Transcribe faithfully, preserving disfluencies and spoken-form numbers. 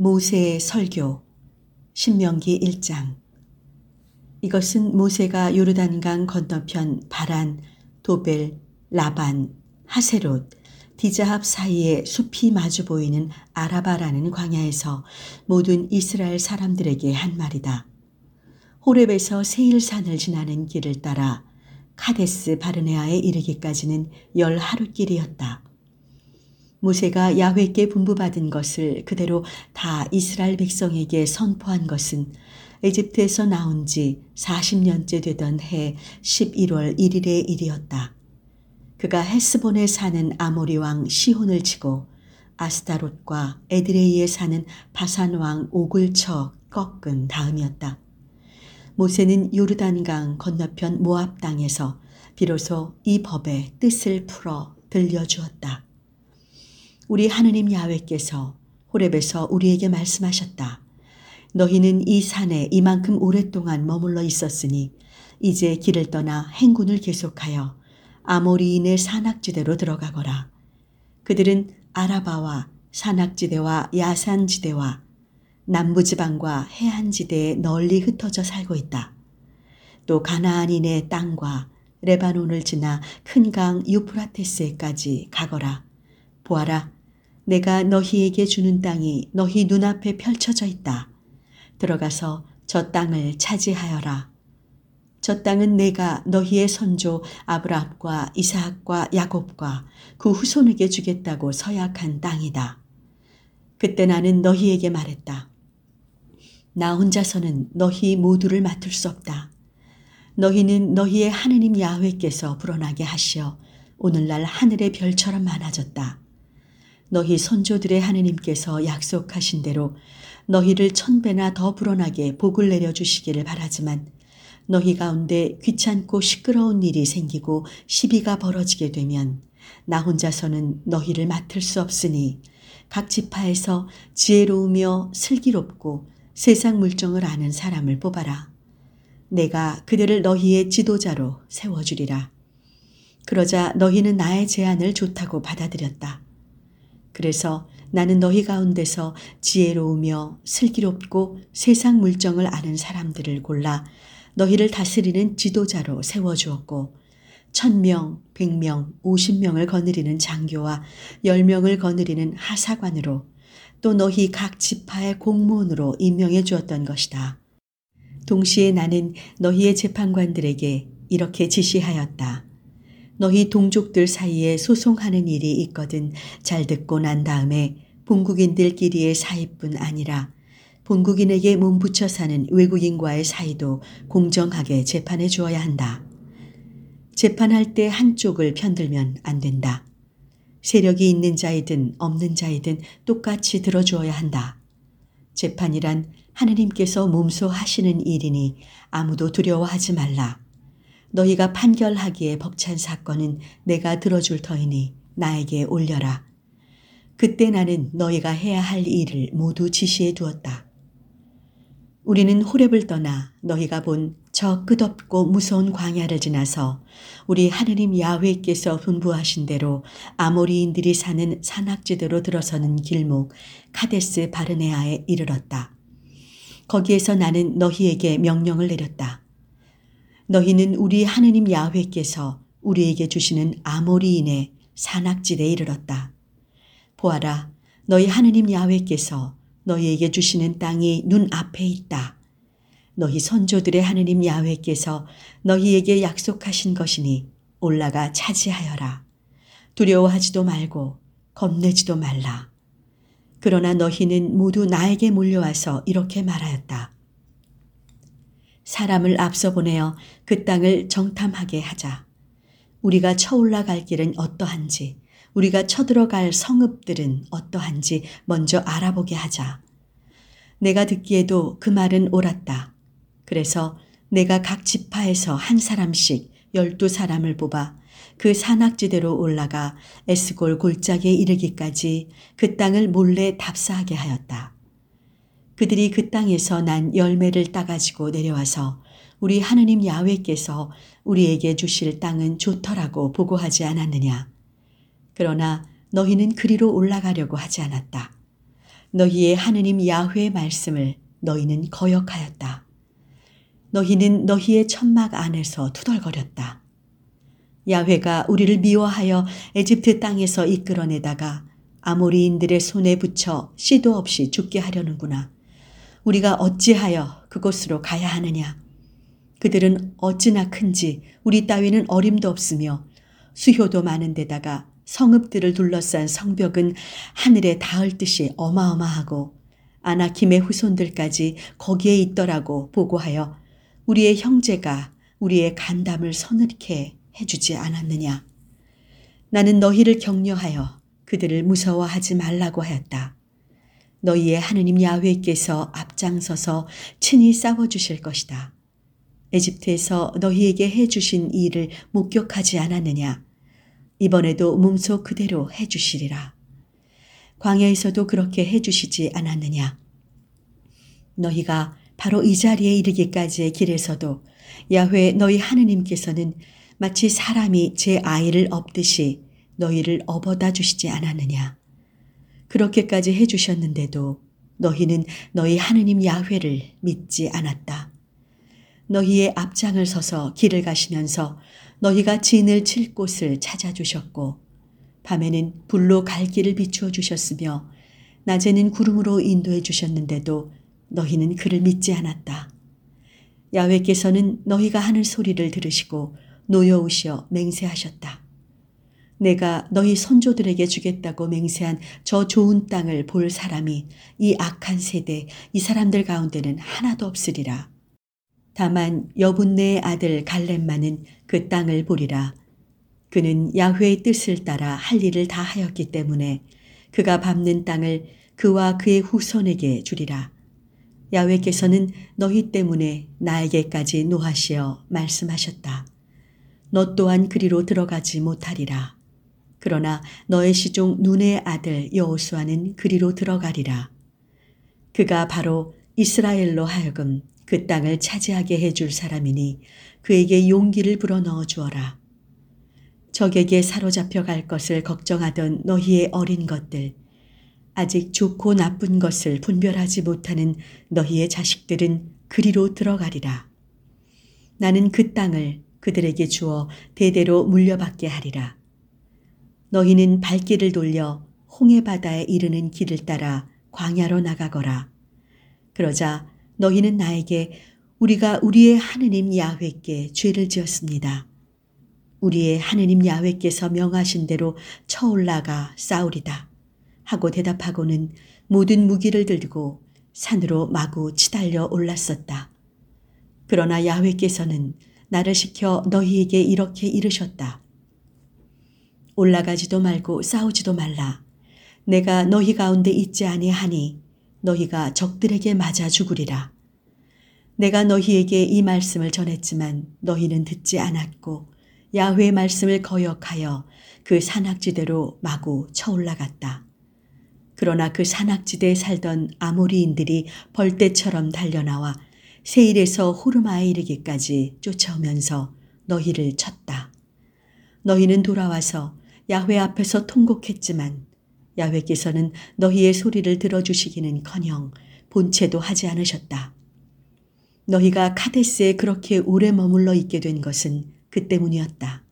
모세의 설교 신명기 일 장. 이것은 모세가 요르단강 건너편 바란, 도벨, 라반, 하세롯, 디자합 사이에 숲이 마주 보이는 아라바라는 광야에서 모든 이스라엘 사람들에게 한 말이다. 호렙에서 세일산을 지나는 길을 따라 카데스 바르네아에 이르기까지는 열 하루길이었다. 모세가 야훼께 분부받은 것을 그대로 다 이스라엘 백성에게 선포한 것은 에집트에서 나온 지 사십 년째 되던 해 십일월 일일의 일이었다. 그가 헤스본에 사는 아모리 왕 시혼을 치고 아스타롯과 에드레이에 사는 바산 왕 옥을 쳐 꺾은 다음이었다. 모세는 요르단강 건너편 모압 땅에서 비로소 이 법의 뜻을 풀어 들려주었다. 우리 하느님 야훼께서 호렙에서 우리에게 말씀하셨다. 너희는 이 산에 이만큼 오랫동안 머물러 있었으니 이제 길을 떠나 행군을 계속하여 아모리인의 산악지대로 들어가거라. 그들은 아라바와 산악지대와 야산지대와 남부지방과 해안지대에 널리 흩어져 살고 있다. 또 가나안인의 땅과 레바논을 지나 큰 강 유프라테스에까지 가거라. 보아라, 내가 너희에게 주는 땅이 너희 눈앞에 펼쳐져 있다. 들어가서 저 땅을 차지하여라. 저 땅은 내가 너희의 선조 아브라함과 이삭과 야곱과 그 후손에게 주겠다고 서약한 땅이다. 그때 나는 너희에게 말했다. 나 혼자서는 너희 모두를 맡을 수 없다. 너희는 너희의 하느님 야훼께서 불어나게 하시어 오늘날 하늘의 별처럼 많아졌다. 너희 선조들의 하느님께서 약속하신 대로 너희를 천배나 더 불어나게 복을 내려주시기를 바라지만 너희 가운데 귀찮고 시끄러운 일이 생기고 시비가 벌어지게 되면 나 혼자서는 너희를 맡을 수 없으니 각 지파에서 지혜로우며 슬기롭고 세상 물정을 아는 사람을 뽑아라. 내가 그들을 너희의 지도자로 세워주리라. 그러자 너희는 나의 제안을 좋다고 받아들였다. 그래서 나는 너희 가운데서 지혜로우며 슬기롭고 세상 물정을 아는 사람들을 골라 너희를 다스리는 지도자로 세워주었고 천명, 백명, 오십명을 거느리는 장교와 열명을 거느리는 하사관으로 또 너희 각 지파의 공무원으로 임명해 주었던 것이다. 동시에 나는 너희의 재판관들에게 이렇게 지시하였다. 너희 동족들 사이에 소송하는 일이 있거든 잘 듣고 난 다음에 본국인들끼리의 사이뿐 아니라 본국인에게 몸붙여 사는 외국인과의 사이도 공정하게 재판해 주어야 한다. 재판할 때 한쪽을 편들면 안 된다. 세력이 있는 자이든 없는 자이든 똑같이 들어주어야 한다. 재판이란 하느님께서 몸소 하시는 일이니 아무도 두려워하지 말라. 너희가 판결하기에 벅찬 사건은 내가 들어줄 터이니 나에게 올려라. 그때 나는 너희가 해야 할 일을 모두 지시해 두었다. 우리는 호렙을 떠나 너희가 본 저 끝없고 무서운 광야를 지나서 우리 하느님 야훼께서 분부하신 대로 아모리인들이 사는 산악지대로 들어서는 길목 카데스 바르네아에 이르렀다. 거기에서 나는 너희에게 명령을 내렸다. 너희는 우리 하느님 야훼께서 우리에게 주시는 아모리인의 산악지대에 이르렀다. 보아라, 너희 하느님 야훼께서 너희에게 주시는 땅이 눈앞에 있다. 너희 선조들의 하느님 야훼께서 너희에게 약속하신 것이니 올라가 차지하여라. 두려워하지도 말고 겁내지도 말라. 그러나 너희는 모두 나에게 몰려와서 이렇게 말하였다. 사람을 앞서 보내어 그 땅을 정탐하게 하자. 우리가 쳐올라갈 길은 어떠한지, 우리가 쳐들어갈 성읍들은 어떠한지 먼저 알아보게 하자. 내가 듣기에도 그 말은 옳았다. 그래서 내가 각 지파에서 한 사람씩 열두 사람을 뽑아 그 산악지대로 올라가 에스골 골짜기에 이르기까지 그 땅을 몰래 답사하게 하였다. 그들이 그 땅에서 난 열매를 따가지고 내려와서 우리 하느님 야훼께서 우리에게 주실 땅은 좋더라고 보고하지 않았느냐. 그러나 너희는 그리로 올라가려고 하지 않았다. 너희의 하느님 야훼의 말씀을 너희는 거역하였다. 너희는 너희의 천막 안에서 투덜거렸다. 야훼가 우리를 미워하여 에집트 땅에서 이끌어내다가 아모리인들의 손에 붙여 씨도 없이 죽게 하려는구나. 우리가 어찌하여 그곳으로 가야 하느냐. 그들은 어찌나 큰지 우리 따위는 어림도 없으며 수효도 많은 데다가 성읍들을 둘러싼 성벽은 하늘에 닿을 듯이 어마어마하고 아나킴의 후손들까지 거기에 있더라고 보고하여 우리의 형제가 우리의 간담을 서늘케 해주지 않았느냐. 나는 너희를 격려하여 그들을 무서워하지 말라고 하였다. 너희의 하느님 야훼께서 앞장서서 친히 싸워주실 것이다. 에집트에서 너희에게 해주신 일을 목격하지 않았느냐. 이번에도 몸소 그대로 해주시리라. 광야에서도 그렇게 해주시지 않았느냐. 너희가 바로 이 자리에 이르기까지의 길에서도 야훼 너희 하느님께서는 마치 사람이 제 아이를 업듯이 너희를 업어다 주시지 않았느냐. 그렇게까지 해주셨는데도 너희는 너희 하느님 야훼를 믿지 않았다. 너희의 앞장을 서서 길을 가시면서 너희가 진을 칠 곳을 찾아주셨고 밤에는 불로 갈 길을 비추어 주셨으며 낮에는 구름으로 인도해 주셨는데도 너희는 그를 믿지 않았다. 야훼께서는 너희가 하는 소리를 들으시고 노여우시어 맹세하셨다. 내가 너희 선조들에게 주겠다고 맹세한 저 좋은 땅을 볼 사람이 이 악한 세대 이 사람들 가운데는 하나도 없으리라. 다만 여분네의 아들 갈렙만은 그 땅을 보리라. 그는 야훼의 뜻을 따라 할 일을 다 하였기 때문에 그가 밟는 땅을 그와 그의 후손에게 주리라. 야훼께서는 너희 때문에 나에게까지 노하시어 말씀하셨다. 너 또한 그리로 들어가지 못하리라. 그러나 너의 시종 눈의 아들 여호수아는 그리로 들어가리라. 그가 바로 이스라엘로 하여금 그 땅을 차지하게 해줄 사람이니 그에게 용기를 불어넣어 주어라. 적에게 사로잡혀 갈 것을 걱정하던 너희의 어린 것들, 아직 좋고 나쁜 것을 분별하지 못하는 너희의 자식들은 그리로 들어가리라. 나는 그 땅을 그들에게 주어 대대로 물려받게 하리라. 너희는 발길을 돌려 홍해바다에 이르는 길을 따라 광야로 나가거라. 그러자 너희는 나에게 우리가 우리의 하느님 야훼께 죄를 지었습니다. 우리의 하느님 야훼께서 명하신 대로 쳐올라가 싸우리다 하고 대답하고는 모든 무기를 들고 산으로 마구 치달려 올랐었다. 그러나 야훼께서는 나를 시켜 너희에게 이렇게 이르셨다. 올라가지도 말고 싸우지도 말라. 내가 너희 가운데 있지 아니하니 너희가 적들에게 맞아 죽으리라. 내가 너희에게 이 말씀을 전했지만 너희는 듣지 않았고 야훼의 말씀을 거역하여 그 산악지대로 마구 쳐올라갔다. 그러나 그 산악지대에 살던 아모리인들이 벌떼처럼 달려나와 세일에서 호르마에 이르기까지 쫓아오면서 너희를 쳤다. 너희는 돌아와서 야훼 앞에서 통곡했지만 야훼께서는 너희의 소리를 들어주시기는커녕 본체도 하지 않으셨다. 너희가 카데스에 그렇게 오래 머물러 있게 된 것은 그 때문이었다.